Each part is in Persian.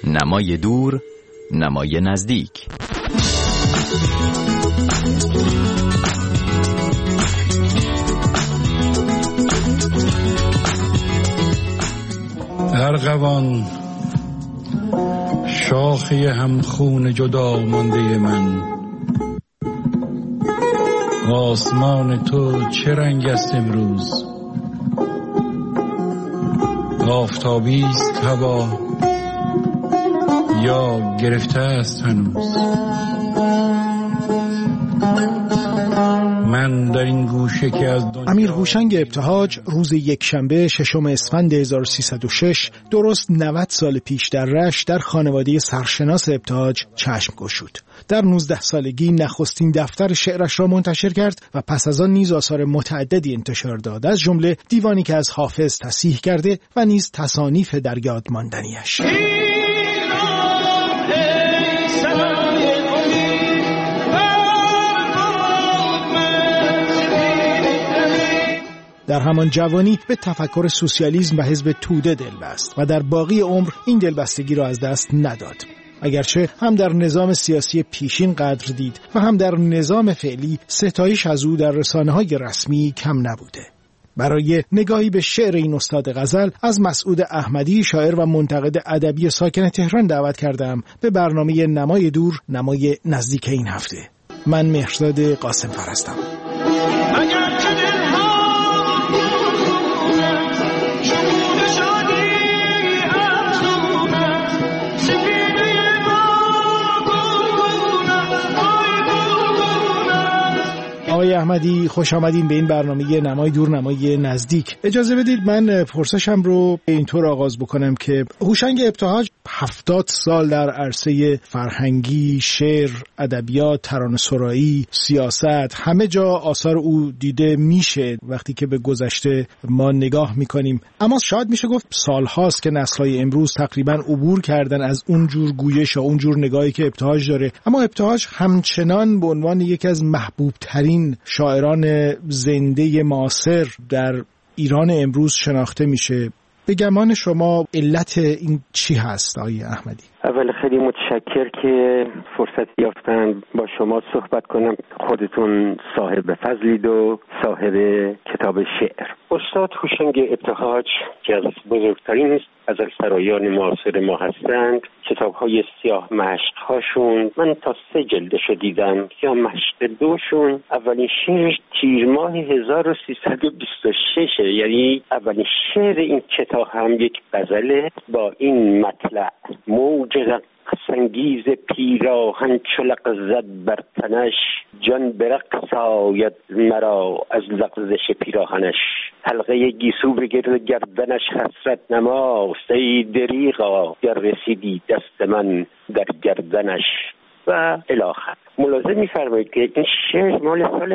نمای دور، نمای نزدیک. ارغوان شاخه همخون جدا مانده من، آسمان تو چه رنگ است امروز؟ آفتابی است هوا یا گرفته است هنوز؟ من در این گوشه که از امیر هوشنگ ابتهاج روز یکشنبه 6 اسفند 1306 درست 90 سال پیش در رشت در خانواده سرشناس ابتهاج چشم گشود. در 19 سالگی نخستین دفتر شعرش را منتشر کرد و پس از آن نیز آثار متعددی انتشار داد، از جمله دیوانی که از حافظ تصحیح کرده و نیز تصانیف در یاد ماندنیش. در همان جوانی به تفکر سوسیالیسم و حزب توده دل بست و در باقی عمر این دلبستگی را از دست نداد. اگرچه هم در نظام سیاسی پیشین قدر دید و هم در نظام فعلی ستایش از او در رسانه‌های رسمی کم نبوده. برای نگاهی به شعر این استاد غزل از مسعود احمدی، شاعر و منتقد ادبی ساکن تهران دعوت کردم به برنامه نمای دور، نمای نزدیک این هفته. من مهرزاد قاسم هستم. آقای احمدی خوش آمدین به این برنامه نمای دور، نمای نزدیک. اجازه بدید من پرسشم رو اینطور آغاز بکنم که هوشنگ ابتهاج 70 سال در عرصه فرهنگی، شعر، ادبیات، ترانه‌سرایی، سیاست، همه جا آثار او دیده میشه وقتی که به گذشته ما نگاه میکنیم. اما شاید میشه گفت سالهاست که نسل‌های امروز تقریبا عبور کردن از اون جور گویش و اون جور نگاهی که ابتهاج داره، اما ابتهاج همچنان به عنوان یکی از محبوب ترین شاعران زنده معاصر در ایران امروز شناخته میشه. به گمان شما علت این چی هست آقای احمدی؟ اول خیلی متشکر که فرصت یافتم با شما صحبت کنم. خودتون صاحب فضلید و صاحب کتاب شعر. استاد هوشنگ ابتهاج که از بزرگترین غزلسرایان معاصر ما هستند، کتاب‌های سیاه مشق‌هاشون من تا 3 جلدشو دیدم. سیاه مشق 2شون اولین شعرش تیر ماه 1326، یعنی اولین شعر این کتاب هم یک غزله با این مطلع: موج رقص‌انگیز پیراهن چو لغزد بر تنش، جان به رقص آید مرا از لغزش پیراهنش، حلقه گیسو به گرد گردنش حسرت نماست، ای دریغا گر رسیدی دست من در گردنش و الاخر. ملاحظه می‌فرمایید که این شعر مال سال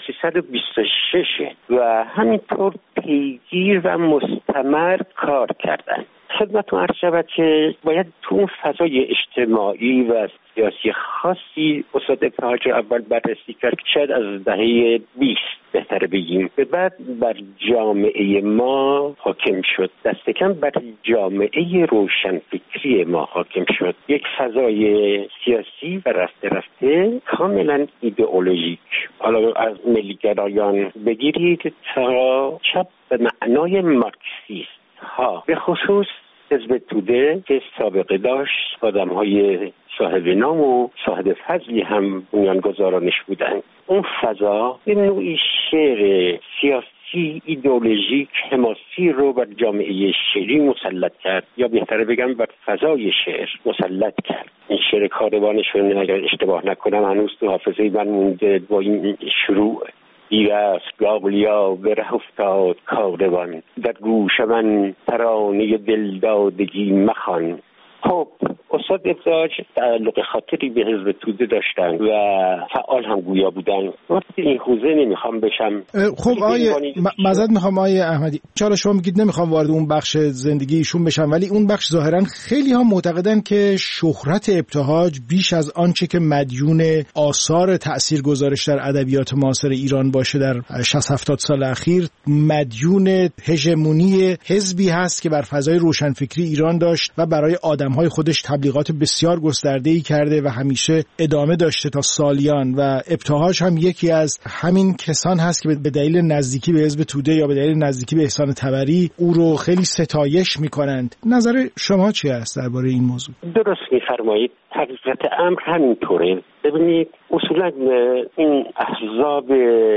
1326 و همینطور پیگیر و مستمر کار کردن. خدمتتون عرض شود که باید تو اون فضای اجتماعی و سیاسی خاصی استاد ابتهاج رو اول بررسی کرد که شاید از دهه 20 بهتره بگیم، به بعد بر جامعه ما حاکم شد، دست کم بر جامعه روشنفکری ما حاکم شد. یک فضای سیاسی و رفته رفته کاملا ایدئولوژیک، حالا از ملیگرایان بگیرید تا چپ به معنای مارکسیست ها، به خصوص حزب توده که سابقه داشت، آدم‌های صاحب نام و صاحب فضلی هم بنیانگذارانش بودند. اون فضا به نوعی شعر سیاسی ایدئولوژیک حماسی رو بر جامعه شعری مسلط کرد، یا بهتره بگم بر فضای شعر مسلط کرد. این شعر کاروانشون اگر اشتباه نکنم هنوز تو حافظه من مونده با این شروع: دیر است گاولیا به ره افتاد کاروان، در گوش من ترانه دلدادگی مخوان. خب استاد ابتهاج تعلق خاطری به حزب توده داشتن و فعال هم گویا بودن. وقتی این حوزه نمیخوام بشم. خب معذرت میخوام آقای احمدی، چرا شما میگید نمیخوام وارد اون بخش زندگی ایشون بشم، ولی اون بخش ظاهرا خیلی ها معتقدن که شهرت ابتهاج بیش از آنچه که مدیون آثار تاثیرگذارش در ادبیات معاصر ایران باشه در 60-70 سال اخیر، مدیون هژمونی حزبی هست که بر فضای روشنفکری ایران داشت و برای آدمهای خودش تبلیغ تبلیغات بسیار گسترده‌ای کرده و همیشه ادامه داشته تا سالیان و ابتهاج هم یکی از همین کسان هست که به دلیل نزدیکی به حزب توده یا به دلیل نزدیکی به احسان طبری او رو خیلی ستایش میکنند. نظر شما چی است درباره این موضوع؟ درست میفرمایید، حقیقت امر همینطوره. ببینید اصولا این احزاب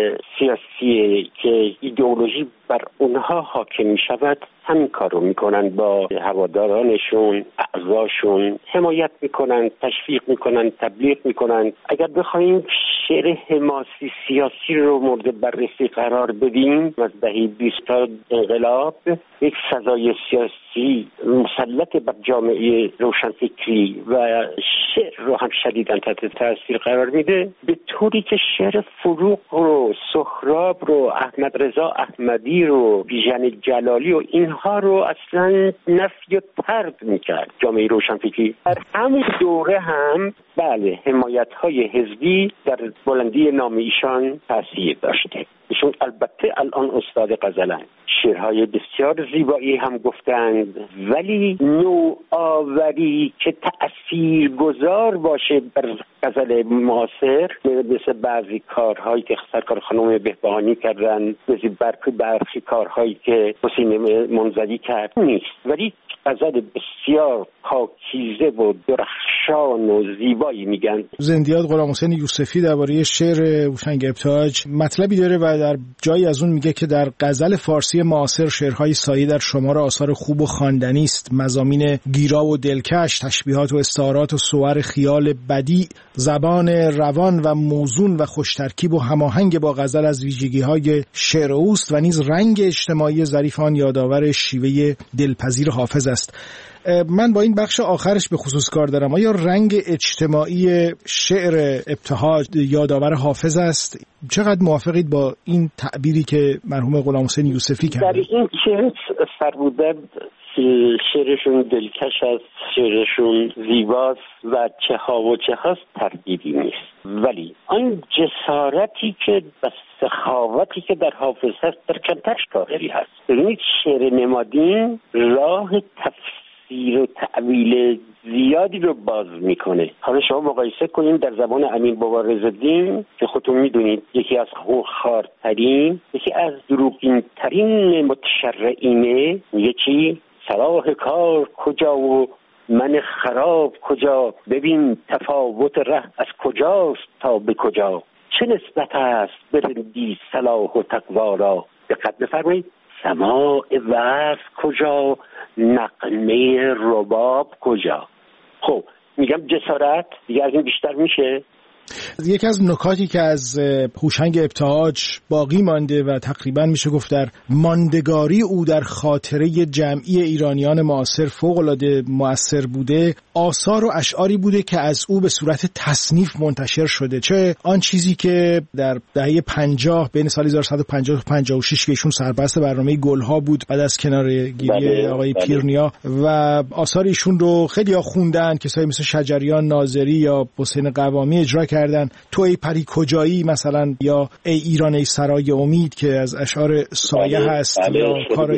سیاسی که ایدئولوژی بر اونها حاکم می شود همین کار رو میکنن، با هوادارانشون، اعضاشون حمایت میکنن، تشویق میکنن، تبلیغ میکنن. اگر بخوایم شعر حماسی سیاسی رو مورد بررسی قرار بدیم، از دهه 20 تا انقلاب یک سزای سیاسی مسلط بر جامعه روشنفکری و شعر رو هم شدیداً تحت تاثیر قرار میده، به طوری که شعر فروغ رو، سهراب رو، احمد رضا احمدی رو، بیژن جلالی و اینها رو اصلا نفی و طرد میکرد جامعه روشنفکری. در همون دوره هم بله حمایت‌های حزبی در بلندی نام ایشان تاثیر داشته. ایشون البته الان استاد غزلن، شعرهای بسیار زیبایی هم گفتند، ولی نوآوری که تأثیرگذار باشه بر غزل معاصر مثل بعضی کارهایی که سرکار خانم بهبهانی کردن، مثل برخی کارهایی که حسین منزوی کرد نیست، ولی غزل بسیار پاکیزه و درخشان و زیبایی میگن. زندیات غلامحسین یوسفی درباره شعر هوشنگ ابتهاج مطلبی داره و در جایی از اون میگه که در غزل فارسی معاصر شعرهای سایه در شمار آثار خوب و خواندنی است، مضامین گیرا و دلکش، تشبیهات و استعارات و صور خیال بدیع، زبان روان و موزون و خوشترکیب و هماهنگ با غزل از ویژگی‌های شعر اوست و نیز رنگ اجتماعی ظریف آن یادآور شیوه دلپذیر حافظ است. من با این بخش آخرش به خصوص کار دارم. آیا رنگ اجتماعی شعر ابتهاج یادآور حافظ است؟ چقدر موافقید با این تعبیری که مرحوم غلامحسین یوسفی کرد؟ در این که فرمودن شعرشون دلکش است، شعرشون زیباست و چه ها و چه هاست تردیدی نیست، ولی آن جسارتی که و سخاوتی که در حافظ هست در کمتر شاعری هست. ببینید شعر نمادین راه تفسیر و تعویل زیادی رو باز میکنه. حالا شما مقایسه کنین در زبان امین بابا رضاالدین که خودتون میدونید یکی از خونخوارترین، یکی از دروغین‌ترین متشرعینه، یکی صلاح کار کجا و من خراب کجا، ببین تفاوت ره از کجاست تا به کجا، چه نسبت است برندی صلاح و تقوا را، دقت بفرمایید، سماع وصف کجا، نغمه رباب کجا. خب میگم جسارت دیگه از این بیشتر میشه؟ یکی از نکاتی که از هوشنگ ابتهاج باقی مانده و تقریبا میشه گفت در ماندگاری او در خاطره جمعی ایرانیان معاصر فوق‌العاده مؤثر بوده، آثار و اشعاری بوده که از او به صورت تصنیف منتشر شده. چه آن چیزی که در دهه 50 بین سال 1150 و 56 که ایشون سرپرست برنامه گلها بود بعد از کناره‌گیری آقای پیرنیا، و آثار ایشون رو خیلی‌ها خوندن، کسایی مثل شجریان ناظری یا حسین قوامی اجرا کردن. تو ای پری کجایی مثلا، یا ای ایران ای سرای امید که از اشعار سایه هست، یا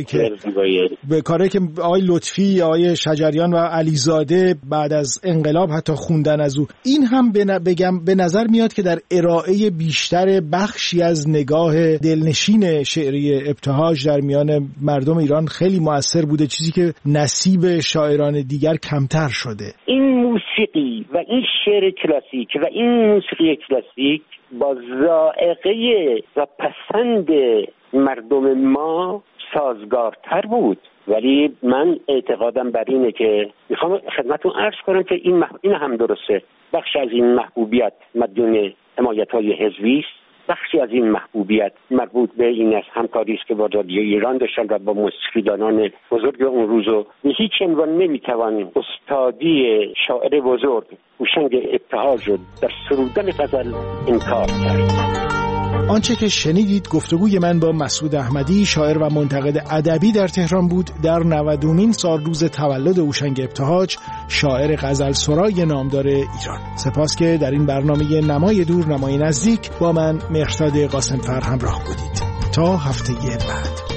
کاری که آقای لطفی، آقای شجریان و علیزاده بعد از انقلاب حتی خوندن از او. این هم به نظر میاد که در ارائه بیشتر بخشی از نگاه دلنشین شعری ابتهاج در میان مردم ایران خیلی مؤثر بوده، چیزی که نصیب شاعران دیگر کمتر شده. این موسیقی و این شعر کلاسیک و این موسیقی کلاسیک با ذائقه و پسند مردم ما سازگارتر بود، ولی من اعتقادم بر اینه که میخوام خدمتتون عرض کنم که این هم درسته، بخش از این محبوبیت مدیون حمایت‌های حزبی است، بخشی از این محبوبیت مربوط به این است همکاری است که با رادیو ایران داشتن و با موسیقیدانان بزرگ اون روزو به هیچ عنوان نمیتوان استادی شاعر بزرگ هوشنگ ابتهاج رو در سرودن غزل انکار کرد. آنچه که شنیدید گفتگوی من با مسعود احمدی، شاعر و منتقد ادبی در تهران بود در 90مین سالروز تولد هوشنگ ابتهاج، شاعر غزل سرای نامدار ایران. سپاس که در این برنامه نمای دور نمای نزدیک با من مهرداد قاسمفر همراه بودید. تا هفته بعد.